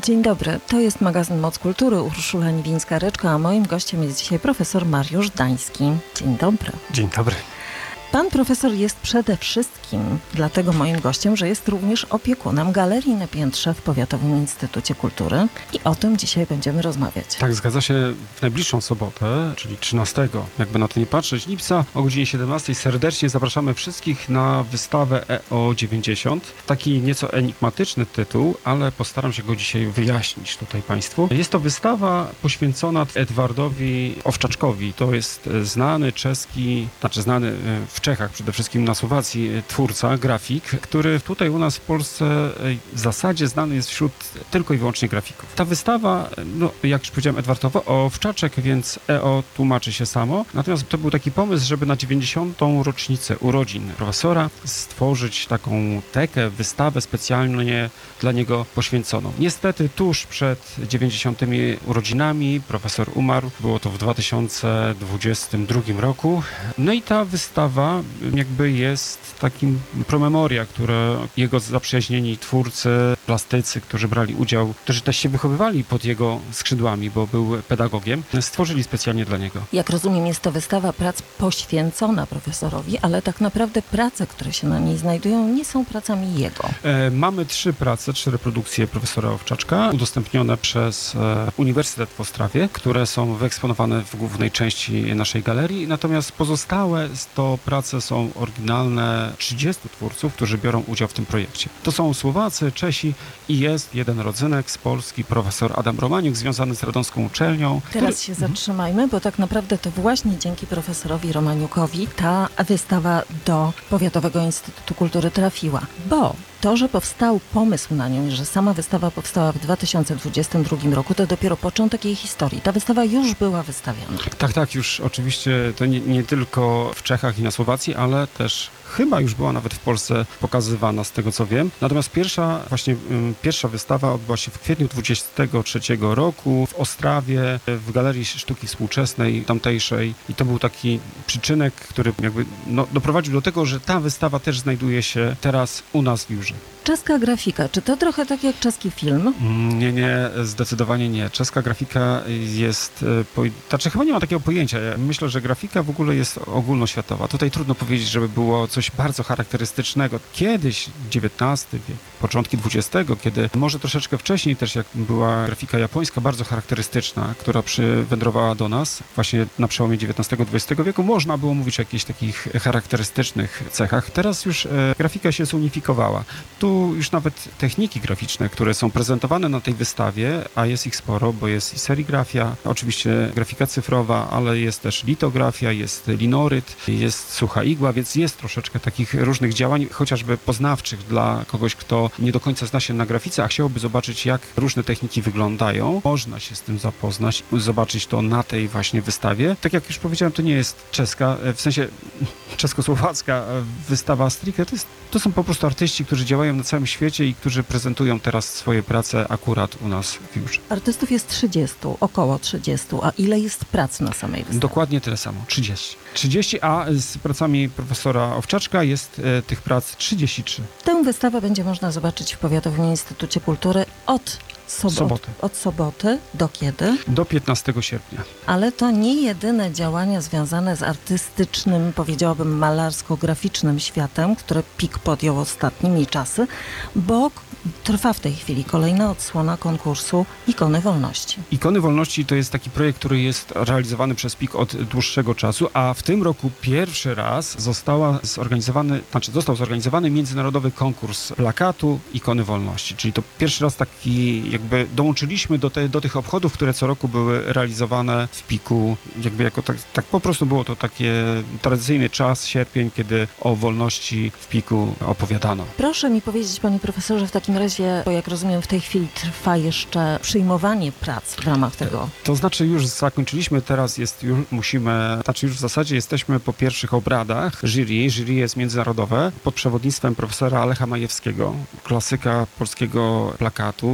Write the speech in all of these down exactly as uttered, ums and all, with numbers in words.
Dzień dobry, to jest magazyn Moc Kultury, Urszula Niwińska-Ryczka, a moim gościem jest dzisiaj profesor Mariusz Dański. Dzień dobry. Dzień dobry. Pan profesor jest przede wszystkim dlatego moim gościem, że jest również opiekunem Galerii na Piętrze w Powiatowym Instytucie Kultury i o tym dzisiaj będziemy rozmawiać. Tak, zgadza się. W najbliższą sobotę, czyli trzynastego, jakby na to nie patrzeć, lipca o godzinie siedemnastej serdecznie zapraszamy wszystkich na wystawę E O dziewięćdziesiąt. Taki nieco enigmatyczny tytuł, ale postaram się go dzisiaj wyjaśnić tutaj Państwu. Jest to wystawa poświęcona Edwardowi Owczaczkowi. To jest znany czeski, znaczy znany w Czechach, przede wszystkim na Słowacji, twórca, grafik, który tutaj u nas w Polsce w zasadzie znany jest wśród tylko i wyłącznie grafików. Ta wystawa, no jak już powiedziałem, Edward Owczaczek, więc E O tłumaczy się samo. Natomiast to był taki pomysł, żeby na dziewięćdziesiątą rocznicę urodzin profesora stworzyć taką tekę, wystawę specjalnie dla niego poświęconą. Niestety tuż przed dziewięćdziesiątymi urodzinami profesor umarł. Było to w dwa tysiące dwudziestym drugim roku. No i ta wystawa jakby jest takim promemoria, które jego zaprzyjaźnieni twórcy, plastycy, którzy brali udział, którzy też się wychowywali pod jego skrzydłami, bo był pedagogiem, stworzyli specjalnie dla niego. Jak rozumiem, jest to wystawa prac poświęcona profesorowi, ale tak naprawdę prace, które się na niej znajdują, nie są pracami jego. E, mamy trzy prace, trzy reprodukcje profesora Owczaczka, udostępnione przez e, Uniwersytet w Ostrawie, które są wyeksponowane w głównej części naszej galerii, natomiast pozostałe to prace są oryginalne trzydziestu twórców, którzy biorą udział w tym projekcie. To są Słowacy, Czesi i jest jeden rodzynek z Polski, profesor Adam Romaniuk, związany z Radomską Uczelnią. Teraz który... się zatrzymajmy, bo tak naprawdę to właśnie dzięki profesorowi Romaniukowi ta wystawa do Powiatowego Instytutu Kultury trafiła, bo to, że powstał pomysł na nią i że sama wystawa powstała w dwa tysiące dwudziestym drugim roku, to dopiero początek jej historii. Ta wystawa już była wystawiana. Tak, tak, już oczywiście to nie, nie tylko w Czechach i na Słowacji, ale też chyba już była nawet w Polsce pokazywana, z tego co wiem. Natomiast pierwsza, właśnie um, pierwsza wystawa odbyła się w kwietniu dwudziestego trzeciego roku w Ostrawie, w Galerii Sztuki Współczesnej tamtejszej. I to był taki przyczynek, który jakby no, doprowadził do tego, że ta wystawa też znajduje się teraz u nas w Jurze. Czeska grafika, czy to trochę tak jak czeski film? Nie, nie, zdecydowanie nie. Czeska grafika jest, po, znaczy chyba nie ma takiego pojęcia. Ja myślę, że grafika w ogóle jest ogólnoświatowa. Tutaj trudno powiedzieć, żeby było coś bardzo charakterystycznego. Kiedyś, dziewiętnasty wiek, początki dwudziestego, kiedy może troszeczkę wcześniej też, jak była grafika japońska, bardzo charakterystyczna, która przywędrowała do nas właśnie na przełomie dziewiętnastego dwudziestego wieku, można było mówić o jakichś takich charakterystycznych cechach. Teraz już e, grafika się zunifikowała. Tu już nawet techniki graficzne, które są prezentowane na tej wystawie, a jest ich sporo, bo jest i serigrafia, oczywiście grafika cyfrowa, ale jest też litografia, jest linoryt, jest sucha igła, więc jest troszeczkę takich różnych działań, chociażby poznawczych dla kogoś, kto nie do końca zna się na grafice, a chciałby zobaczyć, jak różne techniki wyglądają. Można się z tym zapoznać, zobaczyć to na tej właśnie wystawie. Tak jak już powiedziałem, to nie jest czeska, w sensie czesko-słowacka wystawa stricte, to, jest, to są po prostu artyści, którzy działają na całym świecie i którzy prezentują teraz swoje prace akurat u nas w Jurze. Artystów jest trzydziestu, około trzydziestu, a ile jest prac na samej wystawie? Dokładnie tyle samo, trzydzieści. trzydzieści, a z pracami profesora Owczaczka jest e, tych prac trzydzieści trzy. Tę wystawę będzie można zobaczyć w Powiatowym Instytucie Kultury od Sobot, Soboty. Od soboty do kiedy? Do piętnastego sierpnia. Ale to nie jedyne działania związane z artystycznym, powiedziałabym malarsko-graficznym światem, które P I K podjął ostatnimi czasy, bo trwa w tej chwili kolejna odsłona konkursu Ikony Wolności. Ikony Wolności to jest taki projekt, który jest realizowany przez P I K od dłuższego czasu, a w tym roku pierwszy raz została zorganizowany, znaczy został zorganizowany międzynarodowy konkurs plakatu Ikony Wolności, czyli to pierwszy raz taki jakby dołączyliśmy do, te, do tych obchodów, które co roku były realizowane w P I K-u, jakby jako tak, tak po prostu było to taki tradycyjny czas, sierpień, kiedy o wolności w P I K-u opowiadano. Proszę mi powiedzieć, panie profesorze, w takim razie, bo jak rozumiem, w tej chwili trwa jeszcze przyjmowanie prac w ramach tego. To znaczy już zakończyliśmy, teraz jest już, musimy, znaczy już w zasadzie jesteśmy po pierwszych obradach jury. Jury jest międzynarodowe pod przewodnictwem profesora Alecha Majewskiego, klasyka polskiego plakatu. Uczynił nam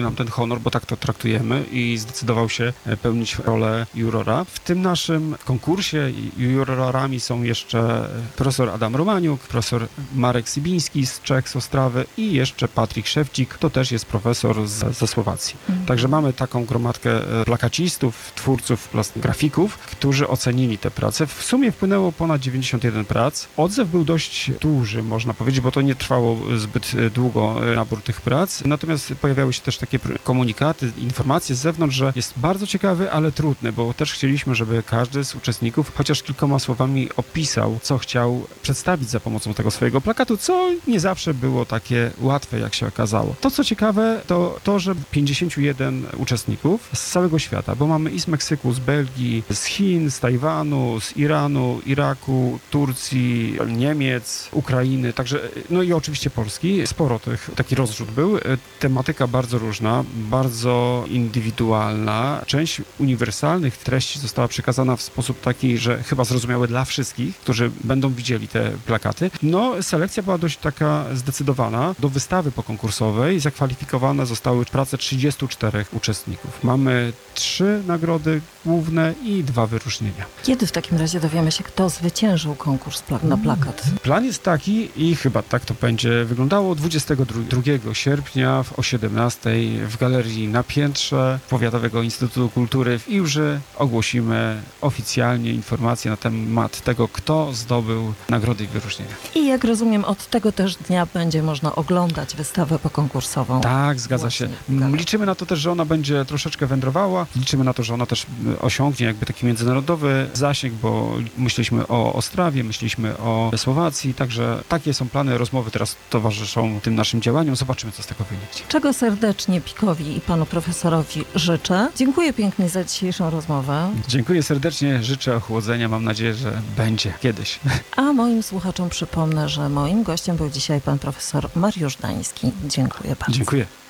nam ten honor, bo tak to traktujemy i zdecydował się pełnić rolę jurora. W tym naszym konkursie jurorami są jeszcze profesor Adam Romaniuk, profesor Marek Sybiński z Czech, z Ostrawy i jeszcze Patryk Szewcik, to też jest profesor z, ze Słowacji. Mhm. Także mamy taką gromadkę plakacistów, twórców, grafików, którzy ocenili te prace. W sumie wpłynęło ponad dziewięćdziesiąt jeden prac. Odzew był dość duży, można powiedzieć, bo to nie trwało zbyt długo nabór tych prac. Natomiast pojawiały się też takie komunikaty, informacje z zewnątrz, że jest bardzo ciekawy, ale trudny, bo też chcieliśmy, żeby każdy z uczestników chociaż kilkoma słowami opisał, co chciał przedstawić za pomocą tego swojego plakatu, co nie zawsze było takie łatwe, jak się okazało. To, co ciekawe, to to, że pięćdziesięciu jeden uczestników z całego świata, bo mamy i z Meksyku, z Belgii, z Chin, z Tajwanu, z Iranu, Iraku, Turcji, Niemiec, Ukrainy, także, no i oczywiście Polski. Sporo tych, taki rozrzut był. Tematyka bardzo różna, bardzo indywidualna. Część uniwersalnych treści została przekazana w sposób taki, że chyba zrozumiałe dla wszystkich, którzy będą widzieli te plakaty. No, selekcja była dość taka zdecydowana. Do wystawy pokonkursowej zakwalifikowane zostały prace trzydziestu czterech uczestników. Mamy trzy nagrody główne i dwa wyróżnienia. Kiedy w takim razie dowiemy się, kto zwyciężył konkurs na plakat? Plan jest taki i chyba tak to będzie wyglądało dwudziestego drugiego sierpnia o siedemnastej w galerii na piętrze Powiatowego Instytutu Kultury w Iłży ogłosimy oficjalnie informacje na temat tego, kto zdobył nagrody i wyróżnienia. I jak rozumiem, od tego też dnia będzie można oglądać wystawę pokonkursową. Tak, zgadza się. Liczymy na to też, że ona będzie troszeczkę wędrowała. Liczymy na to, że ona też osiągnie jakby taki międzynarodowy zasięg, bo myśleliśmy o Ostrawie, myśleliśmy o Słowacji, także takie są plany, rozmowy teraz towarzyszą tym naszym działaniom. Zobaczymy, co z tego wyniknie. Czego serdecznie Pikowi i panu profesorowi życzę. Dziękuję pięknie za dzisiejszą rozmowę. Dziękuję serdecznie, życzę ochłodzenia, mam nadzieję, że będzie kiedyś. A moim słuchaczom przypomnę, że moim gościem był dzisiaj pan profesor Mariusz Dański. Dziękuję bardzo. Dziękuję.